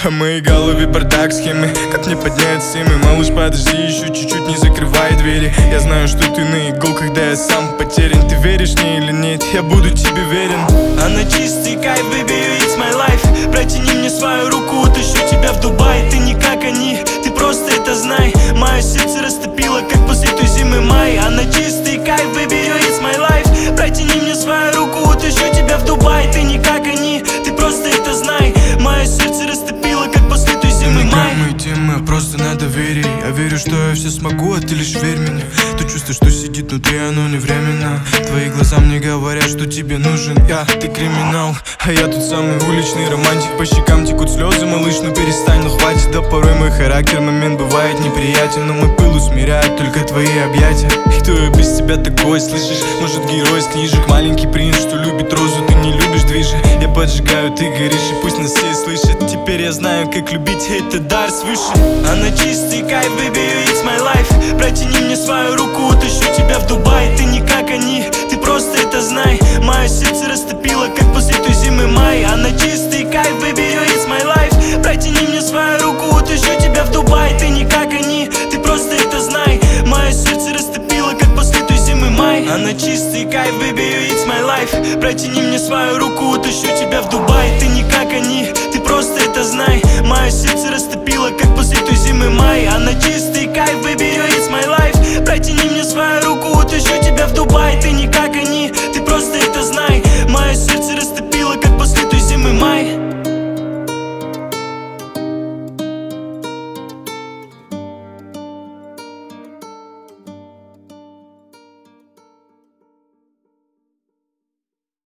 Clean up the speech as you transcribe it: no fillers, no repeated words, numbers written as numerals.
А в моей голове бардак, схемы, как мне поднять семы. Малыш, подожди, еще чуть-чуть, не закрывай двери. Я знаю, что ты на иголках, да я сам потерян. Ты веришь мне или нет, я буду тебе верен. Она чистый кайф, baby, it's my life. Протяни мне свою руку, утащу тебя в Дубай. Ты не как они, ты просто это знай. Мое сердце растопило, как после той зимы май. Она чистый кайф, baby, it's my life. Протяни мне свою руку, утащу тебя в Дубай. Ты не как они, ты просто это знай. Мое сердце растопило, как после той зимы май. Мои темы просто на доверии. Я верю, что я все смогу, а ты лишь верь мне. То чувство, что сидит внутри, оно не временно. Твои глаза мне говорят, что тебе нужен я. Ты криминал, а я тут самый уличный романтик. По щекам текут слезы, малыш, ну перестань, ну хватит. Да порой мой характер момент бывает неприятен, но мой пыл усмиряет только твои объятия. И кто я без тебя такой, слышишь? Может, герой с книжек, маленький принц, что любит розу, ты не любишь движи. Я поджигаю, ты горишь, и пусть нас все слышат. Теперь я знаю, как любить, это дар свыше. Она чистый кайф, baby, it's my life. Протяни мне свою руку, утащу тебя в Дубай. Ты не как они, ты просто это знай. Мое сердце растопило, как после той зимы май. Она чистый кайф, baby, it's my life. Протяни мне свою руку, утащу тебя в Дубай. Ты не как они, ты просто это знай. Мое сердце растопило, как после той зимы май. Она чистый кайф, baby, it's my life. Протяни мне свою руку, утащу тебя в Дубай. Ты не как они, ты просто это знай. Мое сердце растопило, как после той зимы май. Она чистый кайф, baby, it's my life. Протяни мне свою руку, утащу тебя в Дубай. Ты не как они.